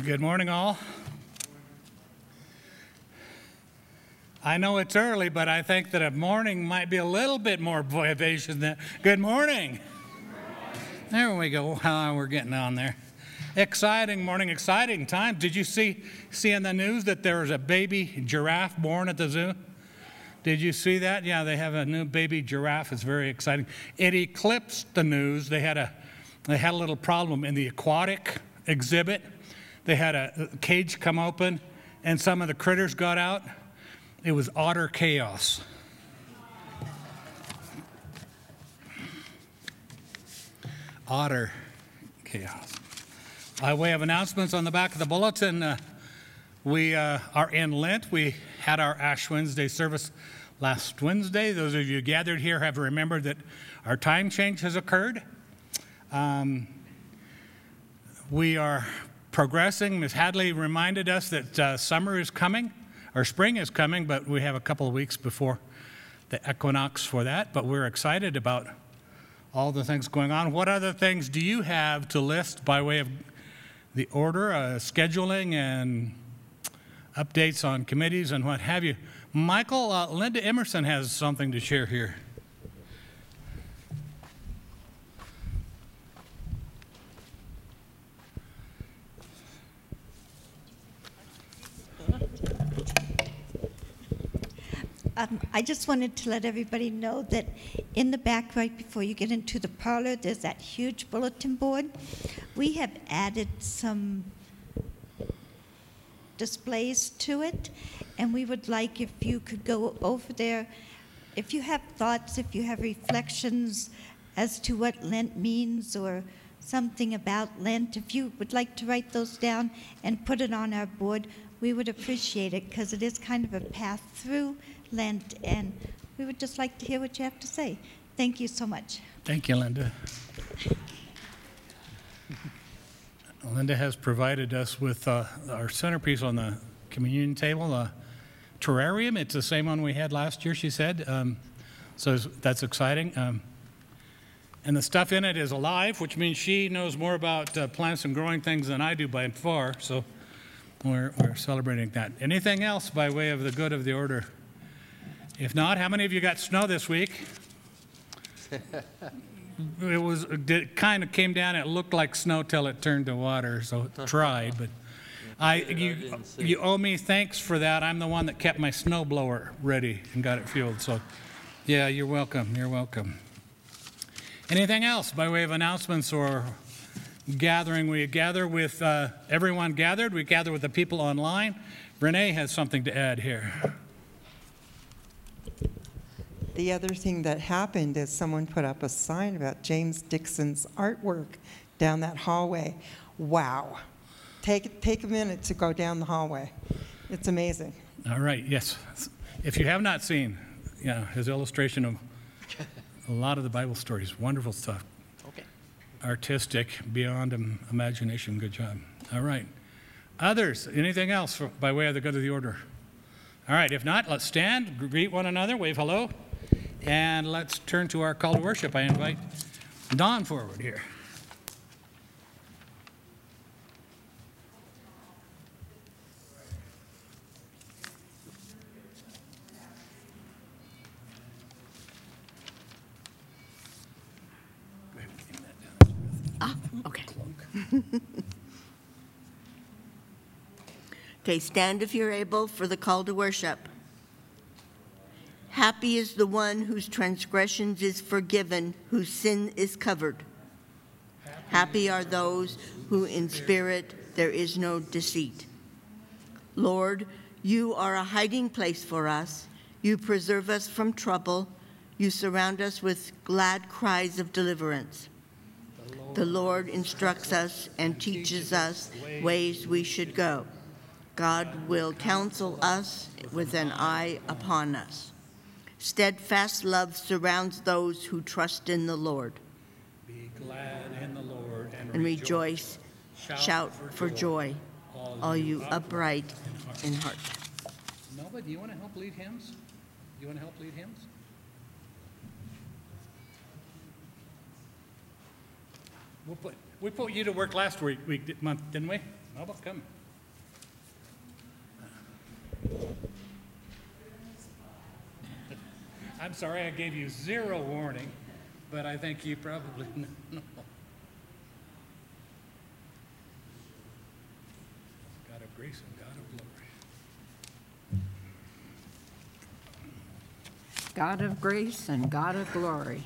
Good morning, all. I know it's early, but I think that a morning might be a little bit more vivacious than good morning. There we go. How we're getting on there. Exciting morning, exciting time. Did you see in the news that there was a baby giraffe born at the zoo? Did you see that? Yeah, they have a new baby giraffe. It's very exciting. It eclipsed the news. They had a little problem in the aquatic exhibit. They had a cage come open, and some of the critters got out. It was utter chaos. Utter chaos. By way of announcements on the back of the bulletin, we are in Lent. We had our Ash Wednesday service last Wednesday. Those of you gathered here have remembered that our time change has occurred. We are progressing. Ms. Hadley reminded us that summer is coming, or spring is coming, but we have a couple of weeks before the equinox for that. But we're excited about all the things going on. What other things do you have to list by way of the order, scheduling, and updates on committees and what have you? Michael, Linda Emerson has something to share here. I just wanted to let everybody know that in the back, right before you get into the parlor, there's that huge bulletin board. We have added some displays to it, and we would like if you could go over there. If you have thoughts, if you have reflections as to what Lent means or something about Lent, if you would like to write those down and put it on our board, we would appreciate it, because it is kind of a path through Lent, and we would just like to hear what you have to say. Thank you so much. Thank you, Linda. Linda has provided us with our centerpiece on the communion table, a terrarium. It's the same one we had last year, she said. So that's exciting. And the stuff in it is alive, which means she knows more about plants and growing things than I do by far. So we're celebrating that. Anything else by way of the good of the order? If not, how many of you got snow this week? It kind of came down. It looked like snow till it turned to water, so it tried. But you owe me thanks for that. I'm the one that kept my snow blower ready and got it fueled. So, yeah, you're welcome. You're welcome. Anything else by way of announcements or gathering? We gather with everyone gathered. We gather with the people online. Renee has something to add here. The other thing that happened is someone put up a sign about James Dixon's artwork down that hallway. Wow. Take a minute to go down the hallway. It's amazing. All right, yes. If you have not seen his illustration of a lot of the Bible stories, wonderful stuff. Okay. Artistic, beyond imagination. Good job. All right. Others, anything else by way of the good of the order? All right, if not, let's stand, greet one another, wave hello. And let's turn to our call to worship. I invite Don forward here. Okay. Okay, stand if you're able for the call to worship. Happy is the one whose transgressions is forgiven, whose sin is covered. Happy are those who in spirit there is no deceit. Lord, you are a hiding place for us. You preserve us from trouble. You surround us with glad cries of deliverance. The Lord instructs us and teaches us ways we should go. God will counsel us with an eye upon us. Steadfast love surrounds those who trust in the Lord. Be glad in the Lord and rejoice. Shout for joy, all you upright in heart. Melba, do you want to help lead hymns? You want to help lead hymns? We put you to work last month, didn't we? Melba, come. I'm sorry I gave you zero warning, but I think you probably know. God of grace and God of glory. God of grace and God of glory.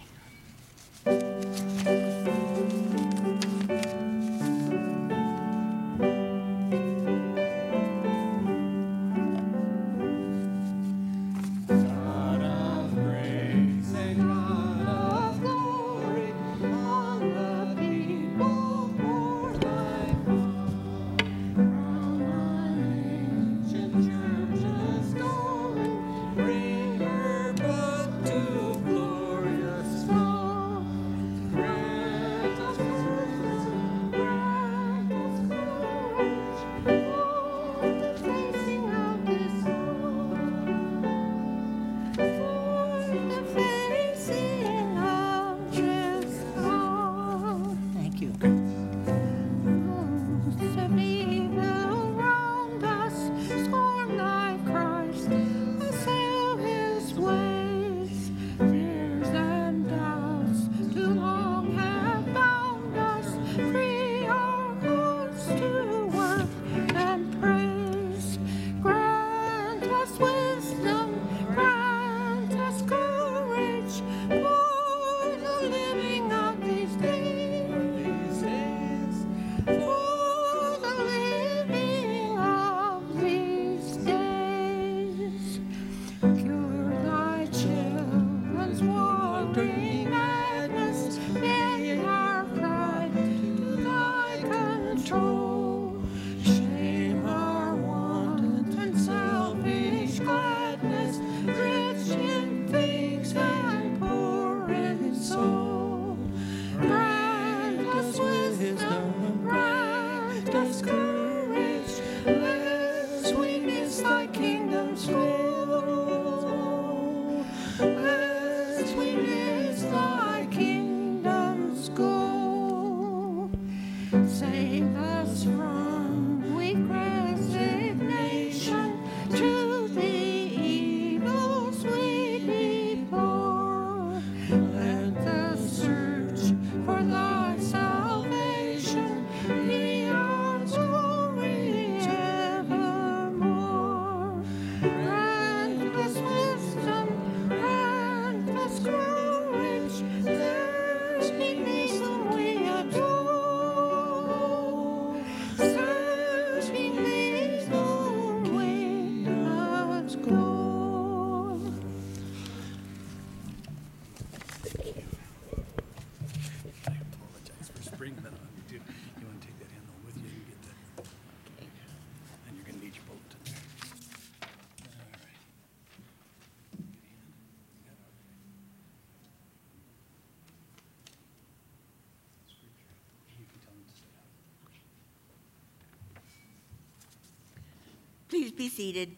Please be seated.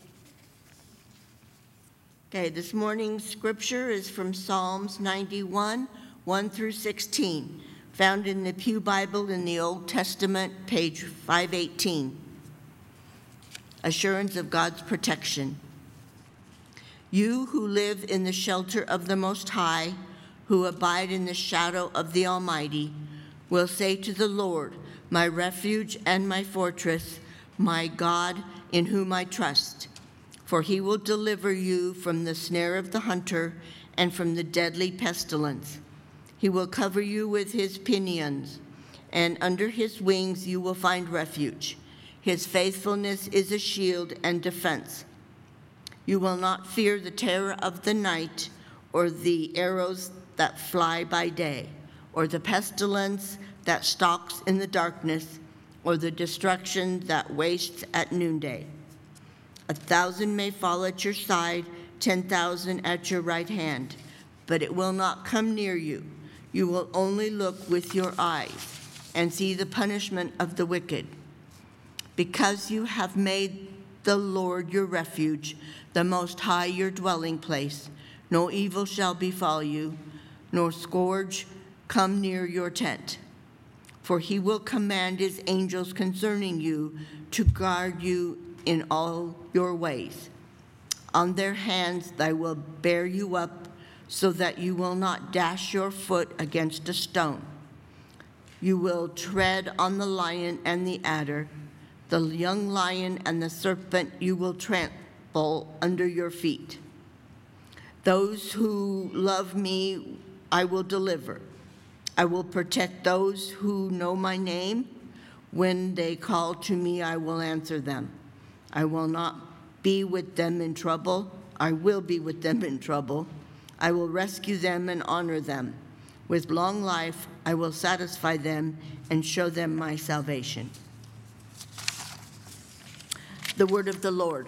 Okay, this morning's scripture is from Psalms 91, 1 through 16, found in the Pew Bible in the Old Testament, page 518. Assurance of God's protection. You who live in the shelter of the Most High, who abide in the shadow of the Almighty, will say to the Lord, my refuge and my fortress, my God in whom I trust. For he will deliver you from the snare of the hunter and from the deadly pestilence. He will cover you with his pinions, and under his wings you will find refuge. His faithfulness is a shield and defense. You will not fear the terror of the night, or the arrows that fly by day, or the pestilence that stalks in the darkness, or the destruction that wastes at noonday. 1,000 may fall at your side, 10,000 at your right hand, but it will not come near you. You will only look with your eyes and see the punishment of the wicked. Because you have made the Lord your refuge, the Most High your dwelling place, no evil shall befall you, nor scourge come near your tent. For he will command his angels concerning you to guard you in all your ways. On their hands they will bear you up, so that you will not dash your foot against a stone. You will tread on the lion and the adder, the young lion and the serpent you will trample under your feet. Those who love me I will deliver. I will protect those who know my name. When they call to me, I will answer them. I will not be with them in trouble. I will be with them in trouble. I will rescue them and honor them. With long life, I will satisfy them and show them my salvation. The word of the Lord.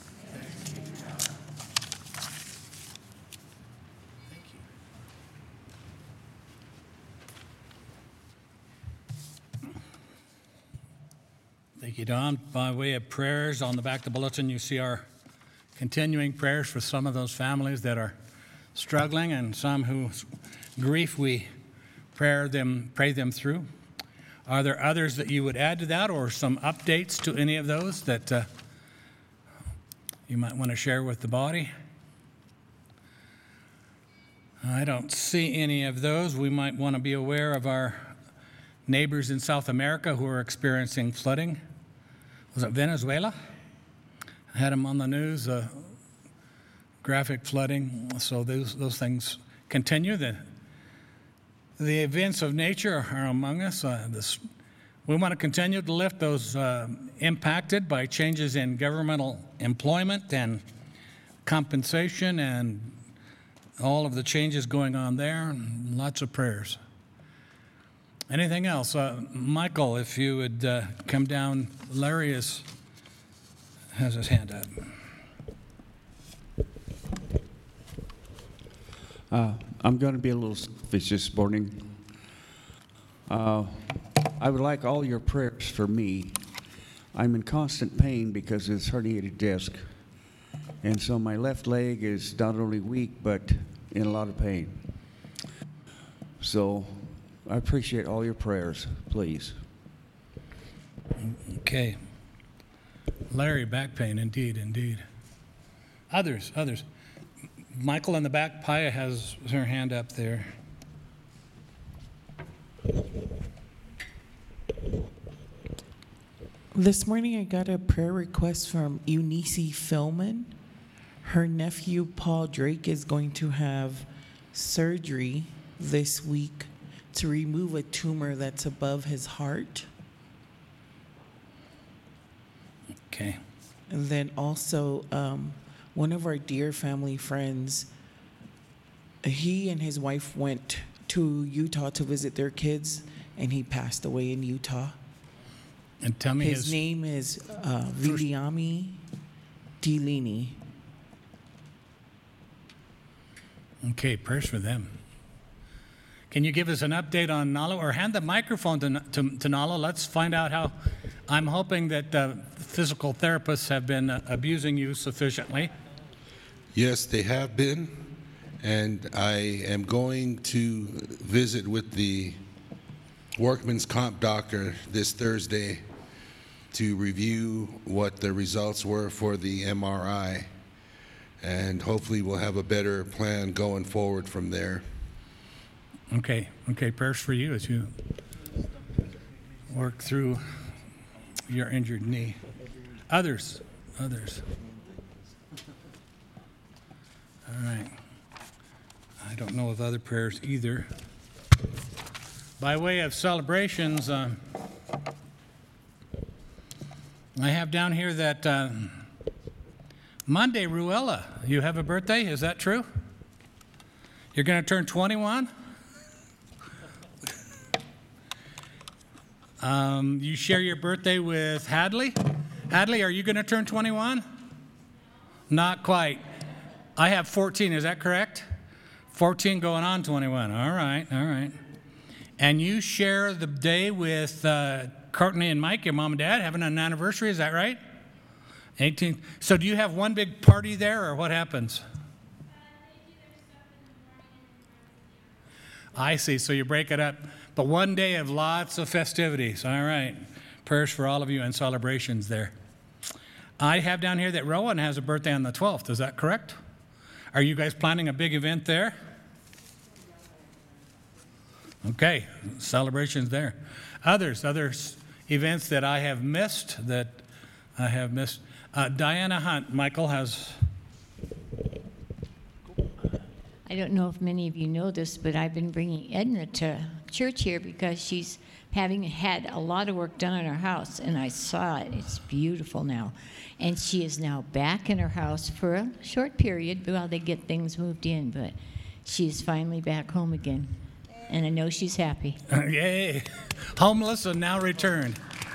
Thank you, Don. By way of prayers, on the back of the bulletin, you see our continuing prayers for some of those families that are struggling and some whose grief we pray them through. Are there others that you would add to that, or some updates to any of those that you might want to share with the body? I don't see any of those. We might want to be aware of our neighbors in South America who are experiencing flooding. Was it Venezuela? I had them on the news, graphic flooding. So those things continue. The events of nature are among us. We want to continue to lift those impacted by changes in governmental employment and compensation and all of the changes going on there. And lots of prayers. Anything else? Michael, if you would come down. Larry has his hand up. I'm going to be a little selfish this morning. I would like all your prayers for me. I'm in constant pain because of this herniated disc. And so my left leg is not only weak, but in a lot of pain. So I appreciate all your prayers, please. Okay. Larry, back pain, indeed. Others. Michael in the back, Paya has her hand up there. This morning I got a prayer request from Eunice Philman. Her nephew, Paul Drake, is going to have surgery this week to remove a tumor that's above his heart. Okay. And then also, one of our dear family friends, he and his wife went to Utah to visit their kids, and he passed away in Utah. And tell me his name is Viliami Dilini. Okay, prayers for them. Can you give us an update on Nalo, or hand the microphone to Nalo? Let's find out how. I'm hoping that physical therapists have been abusing you sufficiently. Yes, they have been, and I am going to visit with the workman's comp doctor this Thursday to review what the results were for the MRI, and hopefully we'll have a better plan going forward from there. Okay, prayers for you as you work through your injured knee. Others. All right. I don't know of other prayers either. By way of celebrations, I have down here that Monday, Ruella, you have a birthday. Is that true? You're going to turn 21? You share your birthday with Hadley. Hadley, are you going to turn 21? Not quite. I have 14, is that correct? 14 going on 21. All right. And you share the day with Courtney and Mike, your mom and dad, having an anniversary, is that right? 18th. So do you have one big party there, or what happens? I see, so you break it up. But one day of lots of festivities. All right. Prayers for all of you and celebrations there. I have down here that Rowan has a birthday on the 12th. Is that correct? Are you guys planning a big event there? Okay, celebrations there. Other events that I have missed, Diana Hunt, Michael has. I don't know if many of you know this, but I've been bringing Edna to church here because she's had a lot of work done on her house, and I saw it. It's beautiful now. And she is now back in her house for a short period while they get things moved in, but she is finally back home again. And I know she's happy. Yay. Homeless and now returned.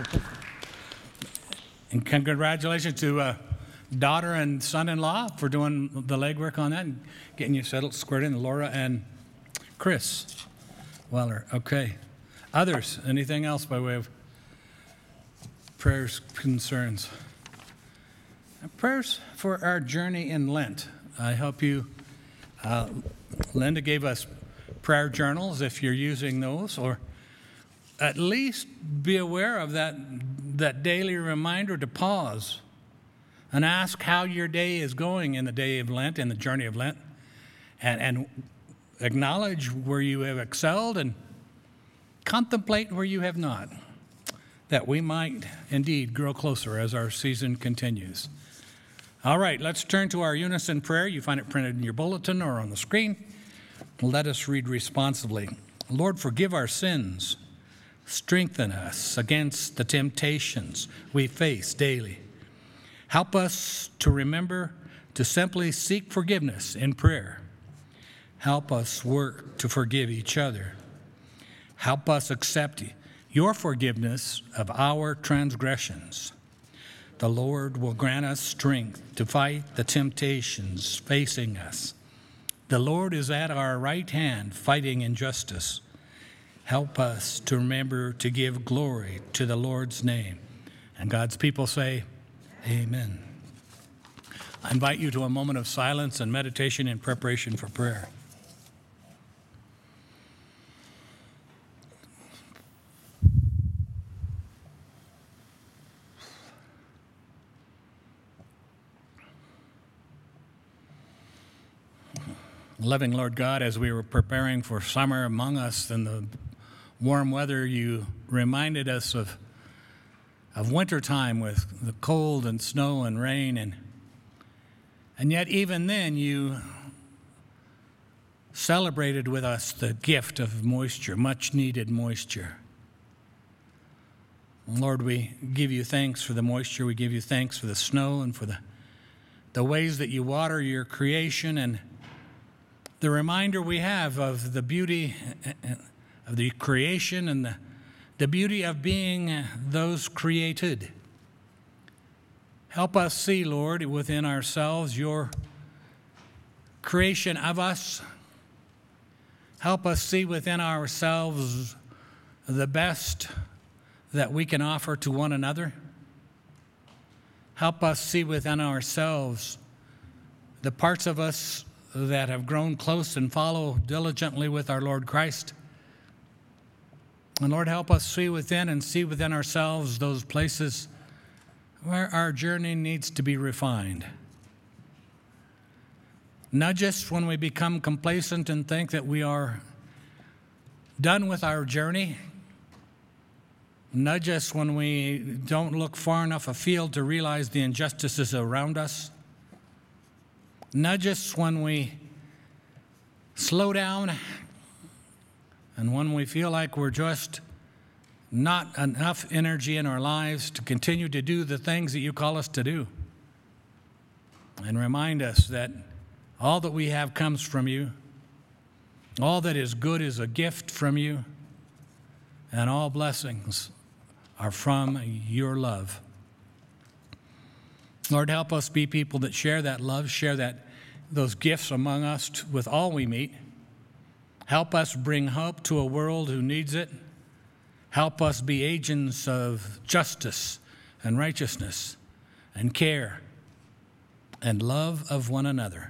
And congratulations to daughter and son-in-law for doing the legwork on that and getting you settled, squared in, Laura and Chris Weller. Okay. Others, anything else by way of prayers, concerns? Prayers for our journey in Lent. I hope you, Linda gave us prayer journals if you're using those, or at least be aware of that daily reminder to pause and ask how your day is going in the day of Lent, in the journey of Lent, and acknowledge where you have excelled and contemplate where you have not, that we might indeed grow closer as our season continues. All right, let's turn to our unison prayer. You find it printed in your bulletin or on the screen. Let us read responsibly. Lord, forgive our sins. Strengthen us against the temptations we face daily. Help us to remember to simply seek forgiveness in prayer. Help us work to forgive each other. Help us accept your forgiveness of our transgressions. The Lord will grant us strength to fight the temptations facing us. The Lord is at our right hand fighting injustice. Help us to remember to give glory to the Lord's name. And God's people say, Amen. I invite you to a moment of silence and meditation in preparation for prayer. Loving Lord God, as we were preparing for summer among us in the warm weather, you reminded us of wintertime with the cold and snow and rain. And yet even then you celebrated with us the gift of moisture, much needed moisture. Lord, we give you thanks for the moisture. We give you thanks for the snow and for the ways that you water your creation, and the reminder we have of the beauty of the creation and the beauty of being those created. Help us see, Lord, within ourselves your creation of us. Help us see within ourselves the best that we can offer to one another. Help us see within ourselves the parts of us that have grown close and follow diligently with our Lord Christ. And Lord, help us see within ourselves those places where our journey needs to be refined. Not just when we become complacent and think that we are done with our journey. Not just when we don't look far enough afield to realize the injustices around us. Not just when we slow down and when we feel like we're just not enough energy in our lives to continue to do the things that you call us to do. And remind us that all that we have comes from you. All that is good is a gift from you. And all blessings are from your love. Lord, help us be people that share that love, share those gifts among us with all we meet. Help us bring hope to a world who needs it. Help us be agents of justice and righteousness and care and love of one another.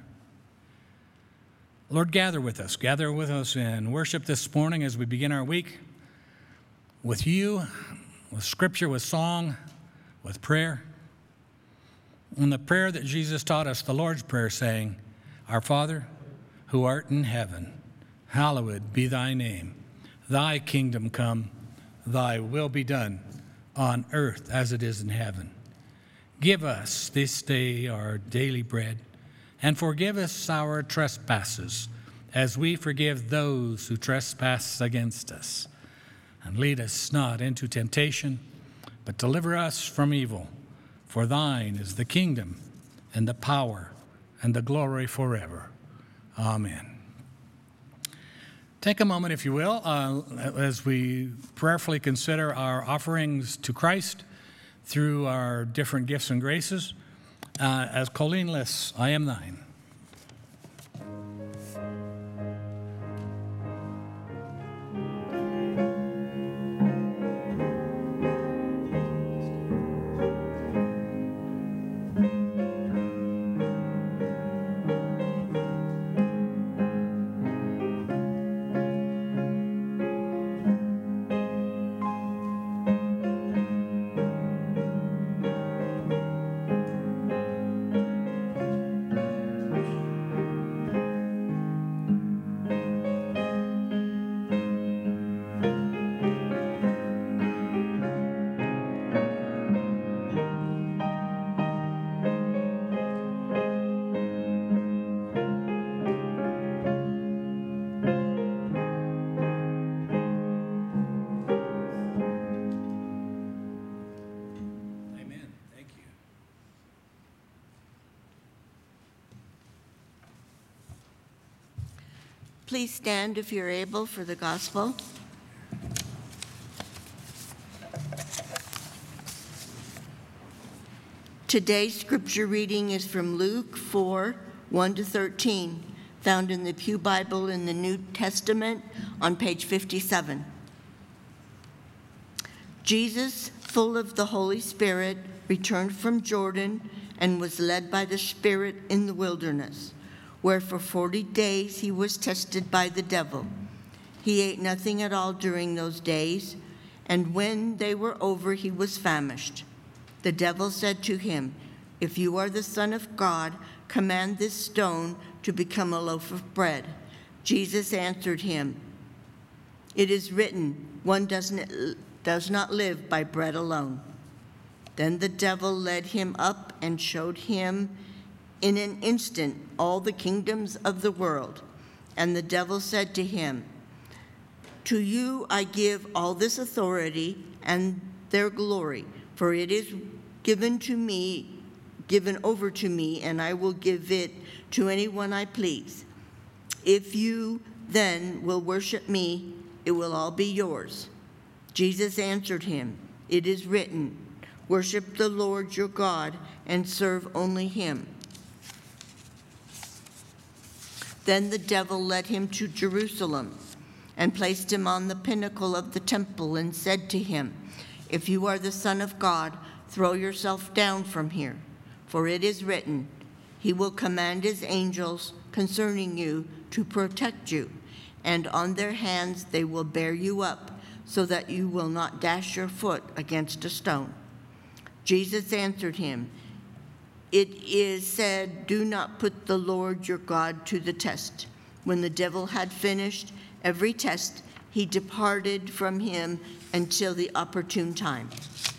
Lord, gather with us in worship this morning as we begin our week with you, with scripture, with song, with prayer. And the prayer that Jesus taught us, the Lord's Prayer, saying, Our Father, who art in heaven, hallowed be thy name. Thy kingdom come, thy will be done on earth as it is in heaven. Give us this day our daily bread, and forgive us our trespasses, as we forgive those who trespass against us. And lead us not into temptation, but deliver us from evil. For thine is the kingdom, and the power, and the glory forever. Amen. Take a moment, if you will, as we prayerfully consider our offerings to Christ through our different gifts and graces. As Colleen lists, I am thine. Please stand if you're able for the gospel. Today's scripture reading is from Luke 4, 1-13, found in the Pew Bible in the New Testament on page 57. Jesus, full of the Holy Spirit, returned from Jordan and was led by the Spirit in the wilderness, where for 40 days he was tested by the devil. He ate nothing at all during those days, and when they were over, he was famished. The devil said to him, "If you are the Son of God, command this stone to become a loaf of bread." Jesus answered him, "It is written, one does not live by bread alone." Then the devil led him up and showed him in an instant all the kingdoms of the world. And the devil said to him, "To you I give all this authority and their glory, for it is given over to me, and I will give it to anyone I please. If you then will worship me, it will all be yours." Jesus answered him, "It is written, worship the Lord your God and serve only him." Then the devil led him to Jerusalem and placed him on the pinnacle of the temple and said to him, "If you are the Son of God, throw yourself down from here, for it is written, he will command his angels concerning you to protect you, and on their hands they will bear you up, so that you will not dash your foot against a stone." Jesus answered him, "It is said, do not put the Lord your God to the test." When the devil had finished every test, he departed from him until the opportune time.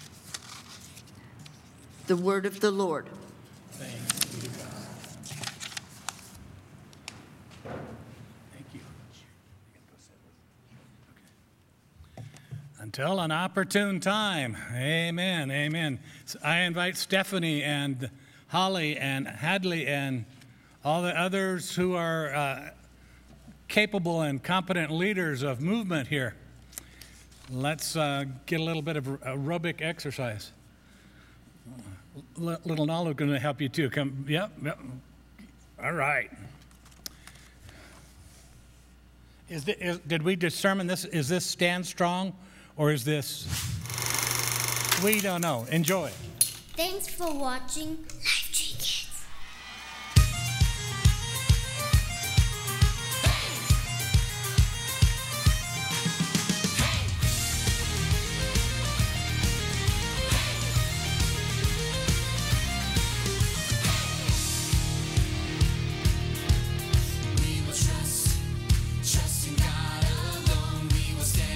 The word of the Lord. Thanks be to God. Thank you. Until an opportune time. Amen. Amen. So I invite Stephanie and Holly and Hadley and all the others who are capable and competent leaders of movement here. Let's get a little bit of aerobic exercise. Little Nala is going to help you too. Come, yep. All right. Did we determine this? Is this stand strong, or is this? We don't know. Enjoy. Thanks for watching Life Tree Kids. We will trust in God alone. We will stand.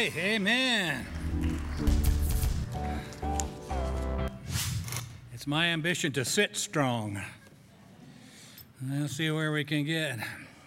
Okay, amen. It's my ambition to sit strong. Let's see where we can get.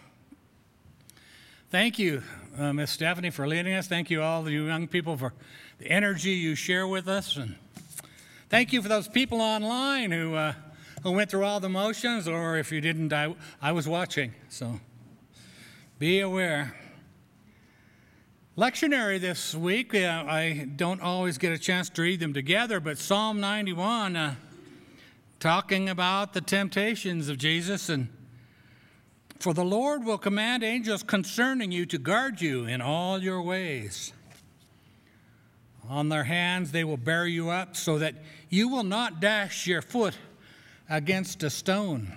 Thank you, Miss Stephanie, for leading us. Thank you, all you young people, for the energy you share with us. And thank you for those people online who went through all the motions, or if you didn't, I was watching. So be aware. Lectionary this week, I don't always get a chance to read them together, but Psalm 91, talking about the temptations of Jesus. And for the Lord will command angels concerning you to guard you in all your ways. On their hands they will bear you up so that you will not dash your foot against a stone.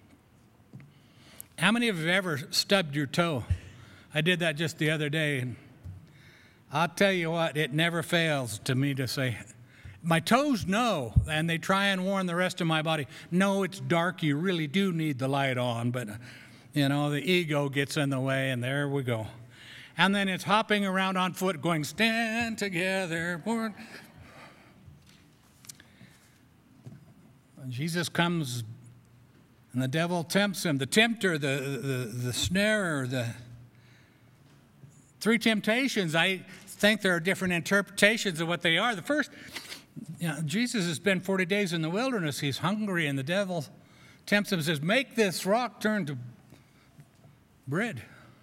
How many of you have ever stubbed your toe? I did that just the other day. And I'll tell you what, it never fails to me to say, my toes know, and they try and warn the rest of my body, no, it's dark, you really do need the light on, but you know, the ego gets in the way, and there we go. And then it's hopping around on foot going, stand together. When Jesus comes and the devil tempts him, the tempter, the snarer, the three temptations, I think there are different interpretations of what they are. The first, Jesus has been 40 days in the wilderness. He's hungry, and the devil tempts him and says, make this rock turn to bread,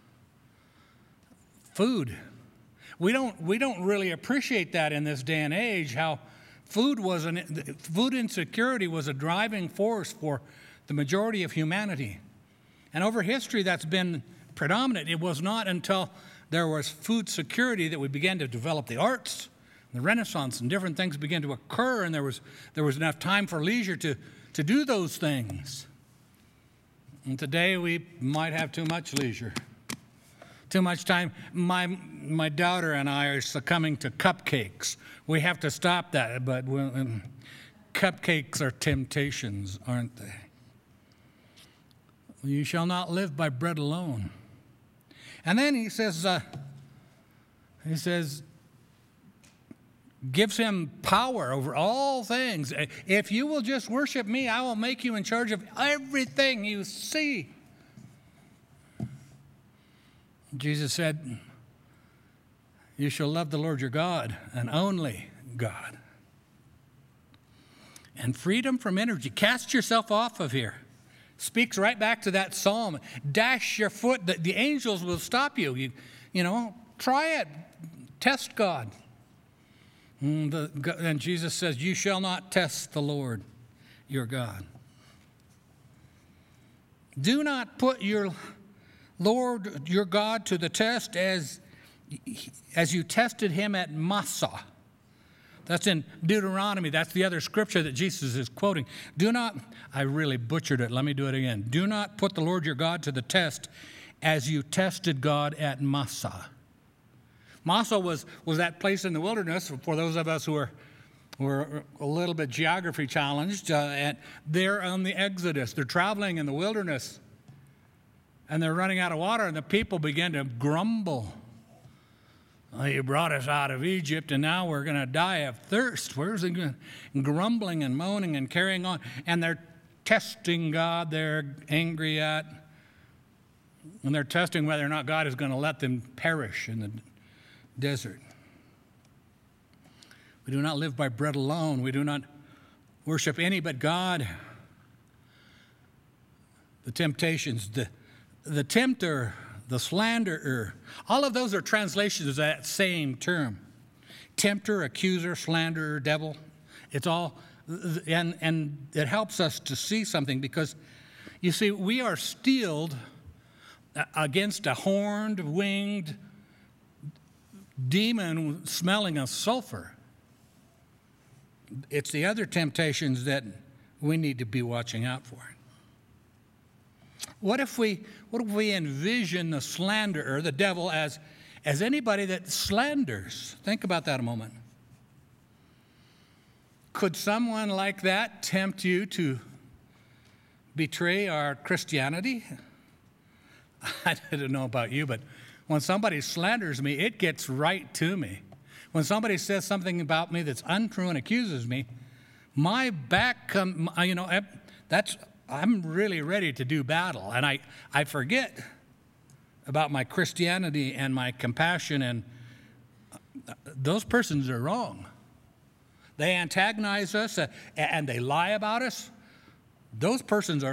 food. We don't really appreciate that in this day and age, how food insecurity was a driving force for the majority of humanity. And over history, that's been predominant. It was not until there was food security that we began to develop the arts, the Renaissance, and different things began to occur, and there was enough time for leisure to do those things. And today we might have too much leisure, too much time. My daughter and I are succumbing to cupcakes. We have to stop that, but cupcakes are temptations, aren't they? You shall not live by bread alone. And then he says, gives him power over all things. If you will just worship me, I will make you in charge of everything you see. Jesus said, you shall love the Lord your God and only God. And freedom from energy. Cast yourself off of here. Speaks right back to that psalm. Dash your foot. The angels will stop you. You know, try it. Test God. And Jesus says, you shall not test the Lord your God. Do not put your Lord your God to the test as you tested him at Massah. That's in Deuteronomy. That's the other scripture that Jesus is quoting. I really butchered it. Let me do it again. Do not put the Lord your God to the test as you tested God at Massah. Massah was that place in the wilderness, for those of us who are a little bit geography challenged, and they're on the Exodus. They're traveling in the wilderness, and they're running out of water, and the people begin to grumble. Well, you brought us out of Egypt, and now we're going to die of thirst. Where's it going? Grumbling and moaning and carrying on. And they're testing God they're angry at. And they're testing whether or not God is going to let them perish in the desert. We do not live by bread alone. We do not worship any but God. The temptations, the tempter, the slanderer, all of those are translations of that same term. Tempter, accuser, slanderer, devil. It's all, and it helps us to see something because, you see, we are steeled against a horned, winged demon smelling of sulfur. It's the other temptations that we need to be watching out for. What if we envision the slanderer, the devil, as anybody that slanders? Think about that a moment. Could someone like that tempt you to betray our Christianity? I don't know about you, but When somebody slanders me, it gets right to me. When somebody says something about me that's untrue and accuses me, my back I'm really ready to do battle. And I forget about my Christianity and my compassion, and those persons are wrong. They antagonize us and they lie about us. Those persons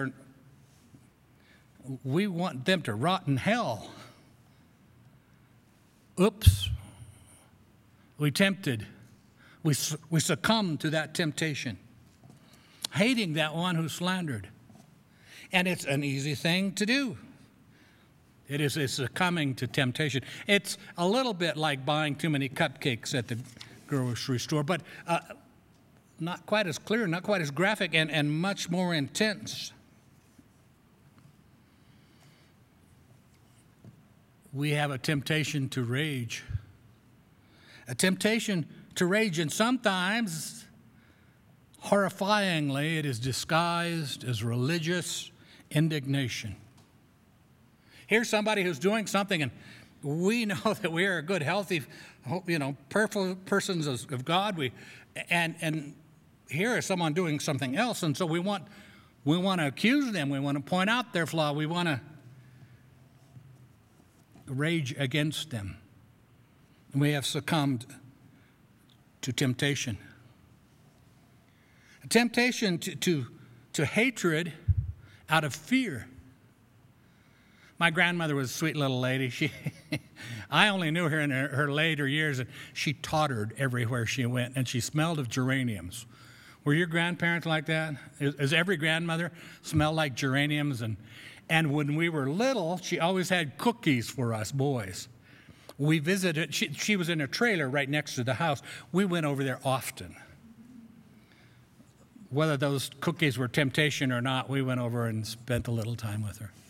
we want them to rot in hell. Oops. We succumbed to that temptation, hating that one who slandered. And it's an easy thing to do. It is succumbing to temptation. It's a little bit like buying too many cupcakes at the grocery store, but not quite as clear, not quite as graphic, and much more intense. We have a temptation to rage. A temptation to rage, and sometimes, horrifyingly, it is disguised as religious indignation. Here's somebody who's doing something, and we know that we are good, healthy, perfect persons of God. And here is someone doing something else, and so we want to accuse them. We want to point out their flaw. We want to rage against them. And we have succumbed to temptation. A temptation to hatred out of fear. My grandmother was a sweet little lady. I only knew her in her later years, and she tottered everywhere she went, and she smelled of geraniums. Were your grandparents like that? Is every grandmother smell like geraniums? And when we were little, she always had cookies for us boys. We visited, she was in a trailer right next to the house. We went over there often. Whether those cookies were temptation or not, we went over and spent a little time with her.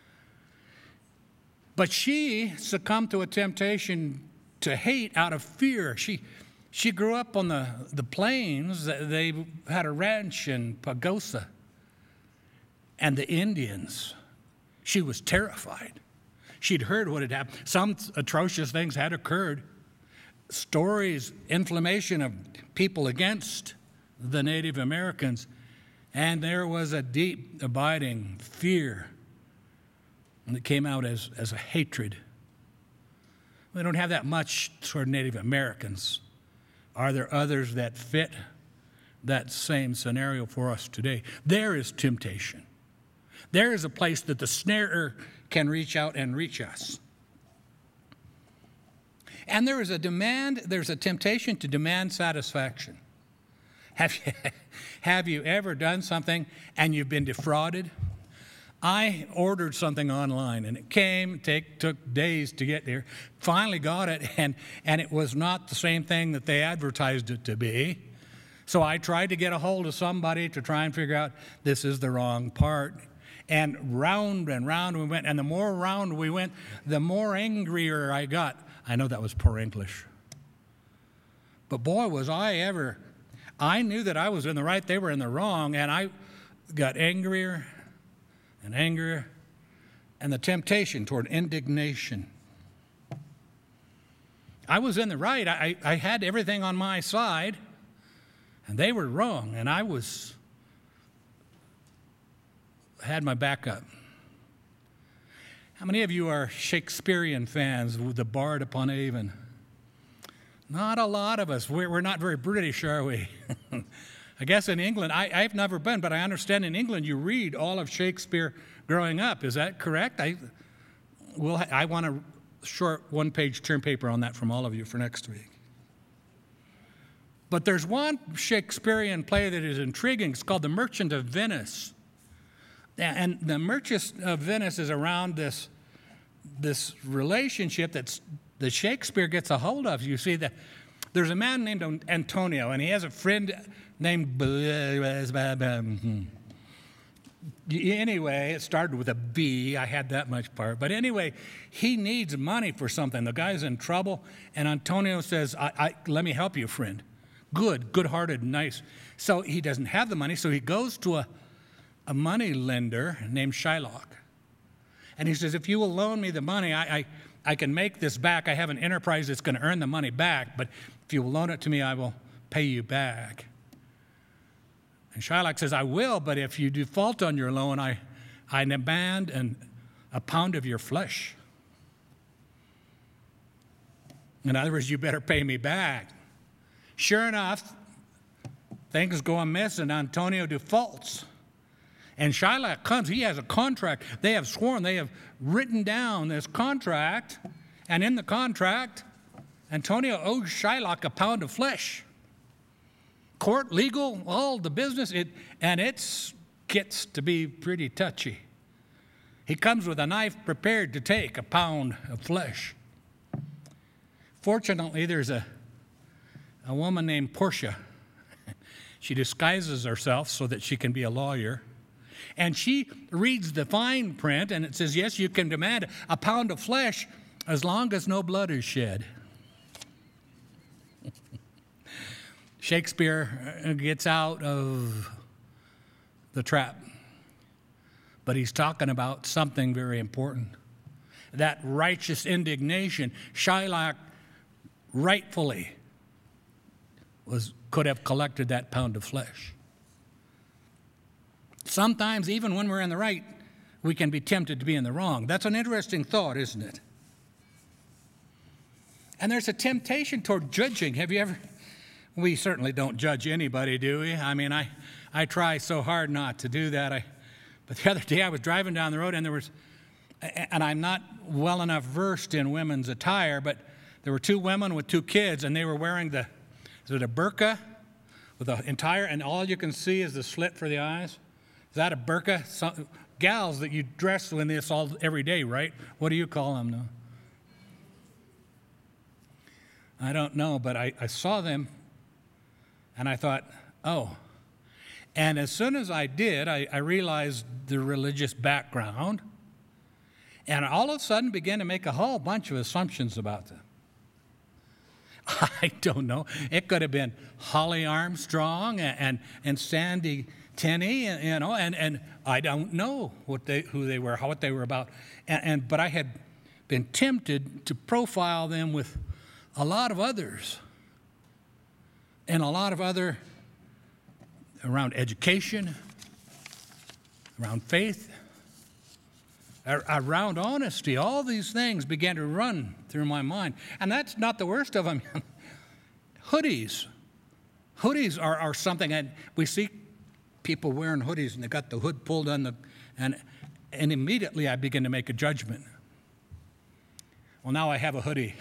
But she succumbed to a temptation to hate out of fear. She grew up on the plains. They had a ranch in Pagosa. And the Indians, she was terrified. She'd heard what had happened. Some atrocious things had occurred. Stories, inflammation of people against the Native Americans. And there was a deep, abiding fear that came out as a hatred. We don't have that much toward Native Americans. Are there others that fit that same scenario for us today? There is temptation. There is a place that the snarer can reach out and reach us. And there's a temptation to demand satisfaction. Have you ever done something and you've been defrauded? I ordered something online, and it came, took days to get there. Finally got it, and it was not the same thing that they advertised it to be. So I tried to get a hold of somebody to try and figure out this is the wrong part. And round we went, and the more round we went, the more angrier I got. I know that was poor English. But boy, was I ever. I knew that I was in the right, they were in the wrong, and I got angrier and angrier, and the temptation toward indignation. I was in the right. I had everything on my side, and they were wrong, and I had my back up. How many of you are Shakespearean fans with the Bard upon Avon? Not a lot of us. We're not very British, are we? I guess in England, I've never been, but I understand in England you read all of Shakespeare growing up. Is that correct? I want a short one-page term paper on that from all of you for next week. But there's one Shakespearean play that is intriguing. It's called The Merchant of Venice. And The Merchant of Venice is around this relationship that Shakespeare gets a hold of. You see, there's a man named Antonio, and he has a friend named... Anyway, it started with a B. I had that much part. But anyway, he needs money for something. The guy's in trouble, and Antonio says, let me help you, friend. Good-hearted, nice. So he doesn't have the money, so he goes to a money lender named Shylock. And he says, if you will loan me the money, I can make this back. I have an enterprise that's going to earn the money back, but if you will loan it to me, I will pay you back. And Shylock says, I will, but if you default on your loan, I demand a pound of your flesh. In other words, you better pay me back. Sure enough, things go amiss and Antonio defaults. And Shylock comes, he has a contract. They have sworn, they have written down this contract. And in the contract, Antonio owes Shylock a pound of flesh. Court, legal, all the business, and it gets to be pretty touchy. He comes with a knife prepared to take a pound of flesh. Fortunately, there's a woman named Portia. She disguises herself so that she can be a lawyer. And she reads the fine print, and it says, yes, you can demand a pound of flesh as long as no blood is shed. Shakespeare gets out of the trap, but he's talking about something very important. That righteous indignation, Shylock rightfully could have collected that pound of flesh. Sometimes, even when we're in the right, we can be tempted to be in the wrong. That's an interesting thought, isn't it? And there's a temptation toward judging. Have you ever? We certainly don't judge anybody, do we? I mean, I try so hard not to do that. But the other day I was driving down the road and I'm not well enough versed in women's attire, but there were two women with two kids, and they were wearing is it a burqa with the entire, and all you can see is the slit for the eyes? Is that a burqa? Gals that you dress in this every day, right? What do you call them now? I don't know, but I saw them, and I thought, oh. And as soon as I did, I realized the religious background, and all of a sudden began to make a whole bunch of assumptions about them. I don't know. It could have been Holly Armstrong and Sandy Tenney, and I don't know who they were, what they were about. But I had been tempted to profile them with a lot of others, and a lot of other around education, around faith, around honesty. All these things began to run through my mind. And that's not the worst of them. Hoodies. Hoodies are something, and we see people wearing hoodies, and they got the hood pulled on and immediately I begin to make a judgment. Well, now I have a hoodie.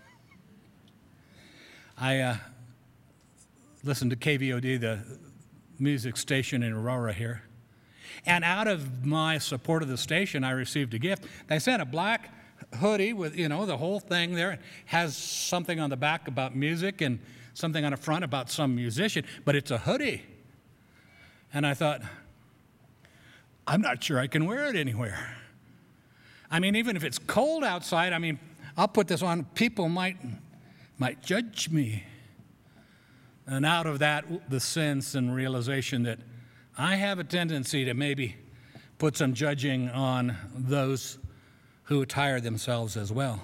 I listened to KVOD, the music station in Aurora here. And out of my support of the station, I received a gift. They sent a black hoodie with, the whole thing there. It has something on the back about music and something on the front about some musician, but it's a hoodie. And I thought, I'm not sure I can wear it anywhere. I mean, even if it's cold outside, I'll put this on. People might judge me. And out of that, the sense and realization that I have a tendency to maybe put some judging on those who attire themselves as well.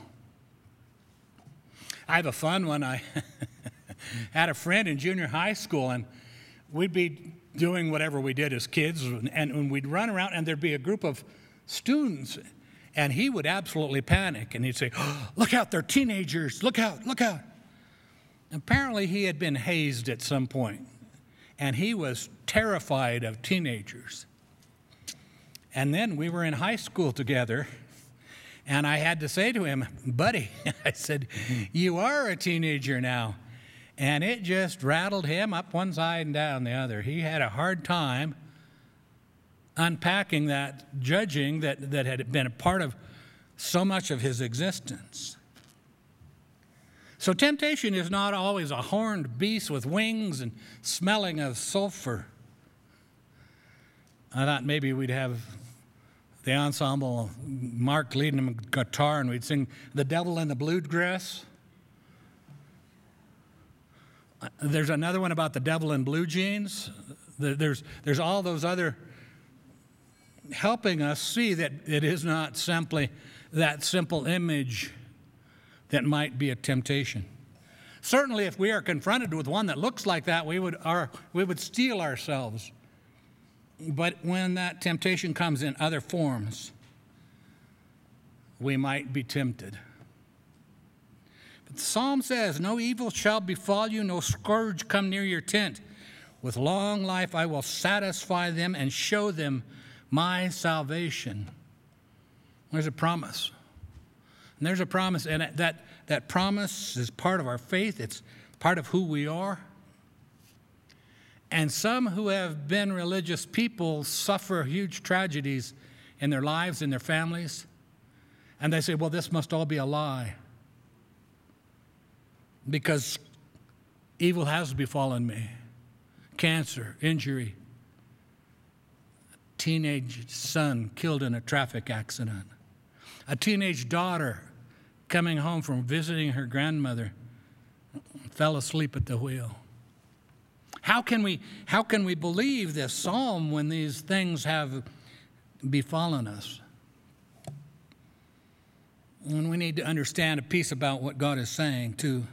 I have a fun one. I had a friend in junior high school, and we'd be doing whatever we did as kids, and we'd run around, and there'd be a group of students, and he would absolutely panic, and he'd say, oh, look out, they're teenagers, look out, look out. Apparently, he had been hazed at some point, and he was terrified of teenagers. And then we were in high school together, and I had to say to him, buddy, I said, you are a teenager now. And it just rattled him up one side and down the other. He had a hard time unpacking that judging that had been a part of so much of his existence. So temptation is not always a horned beast with wings and smelling of sulfur. I thought maybe we'd have the ensemble, Mark leading them guitar, and we'd sing The Devil in the Blue Dress. There's another one about the devil in blue jeans. There's all those other helping us see that it is not simply that simple image that might be a temptation. Certainly, if we are confronted with one that looks like that, we would steel ourselves. But when that temptation comes in other forms, we might be tempted. But the Psalm says, "No evil shall befall you, no scourge come near your tent. With long life I will satisfy them and show them my salvation." There's a promise. And there's a promise, and that promise is part of our faith. It's part of who we are. And some who have been religious people suffer huge tragedies in their lives, in their families. And they say, well, this must all be a lie, because evil has befallen me. Cancer, injury, a teenage son killed in a traffic accident, a teenage daughter coming home from visiting her grandmother fell asleep at the wheel. How can we believe this psalm when these things have befallen us? And we need to understand a piece about what God is saying too.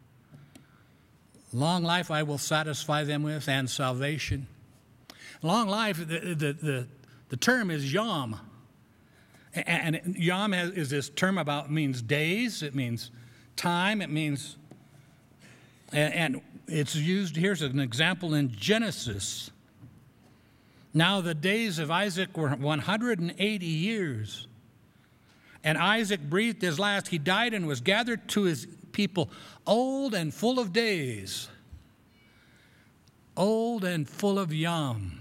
Long life I will satisfy them with, and salvation. Long life, the term is yom. And yom is this term means days, it means time, it means, and it's used, here's an example in Genesis. Now the days of Isaac were 180 years. And Isaac breathed his last. He died and was gathered to his people, old and full of days. Old and full of yom.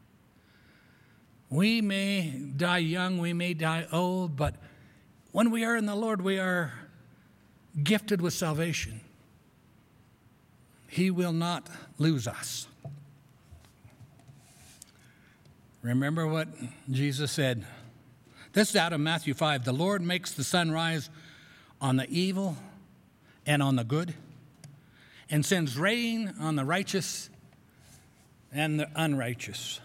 We may die young, we may die old, but when we are in the Lord, we are gifted with salvation. He will not lose us. Remember what Jesus said. This is out of Matthew 5. The Lord makes the sun rise on the evil and on the good, and sends rain on the righteous and the unrighteous.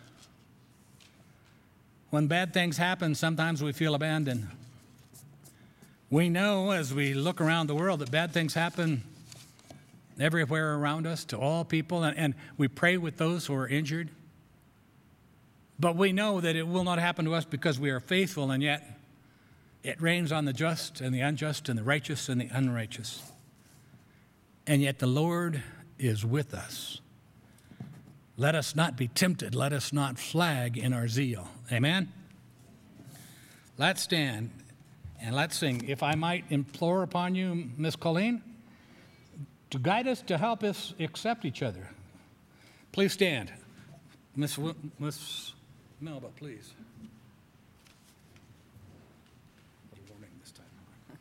When bad things happen, sometimes we feel abandoned. We know as we look around the world that bad things happen everywhere around us to all people, and we pray with those who are injured. But we know that it will not happen to us because we are faithful, and yet it rains on the just and the unjust and the righteous and the unrighteous. And yet the Lord is with us. Let us not be tempted. Let us not flag in our zeal. Amen? Let's stand and let's sing. If I might implore upon you, Miss Colleen, to guide us, to help us accept each other. Please stand. Miss Melba, please. A little warning this time.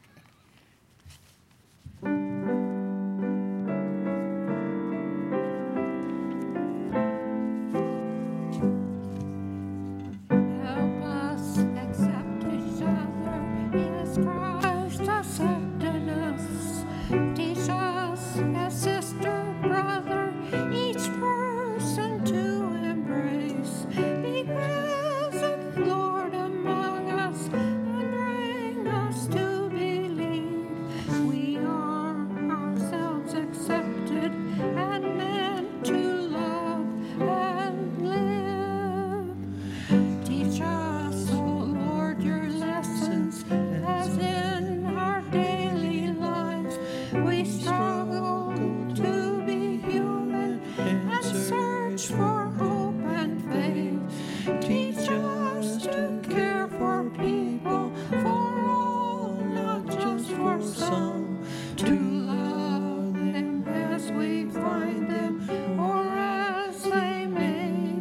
Help us accept each other as Christ accepted us. Teach us as sister, brother, each person to embrace. Be present, Lord, among us, and bring us to believe we are ourselves accepted and meant to love and live. Teach us, O Lord, your lessons, as in our daily lives we struggle to be human and search for hope and faith. Teach us to care for people, for all, not just for some, to love them as we find them or as they may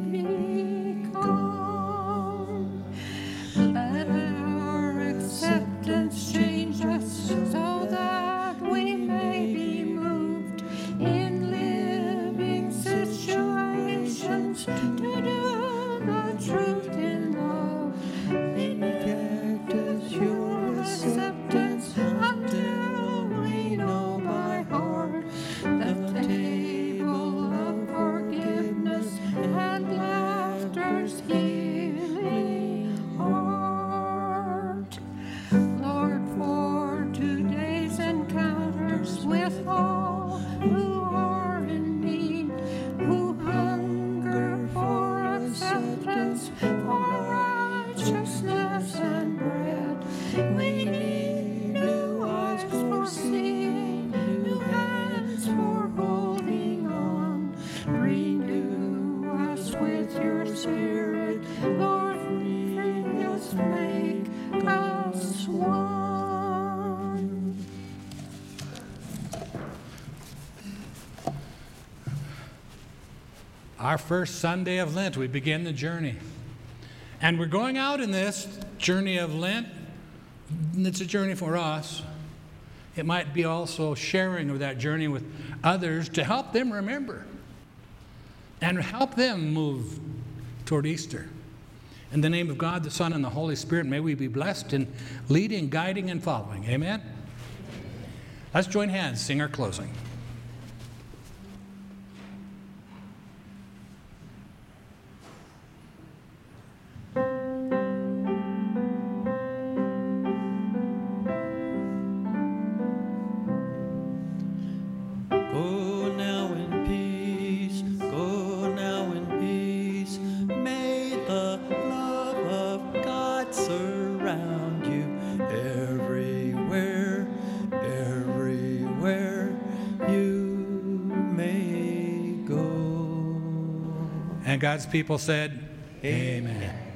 become. Let our acceptance change us so that we may be moved in living situations to do the truth in love. Reject as your acceptance until we know by heart the table of forgiveness and laughter's healing heart. Lord, for today's encounter, with your spirit. Lord, free us, make us one. Our first Sunday of Lent, we begin the journey. And we're going out in this journey of Lent. It's a journey for us. It might be also sharing of that journey with others to help them remember and help them move toward Easter. In the name of God, the Son, and the Holy Spirit, may we be blessed in leading, guiding, and following. Amen? Let's join hands, sing our closing. And God's people said, Amen.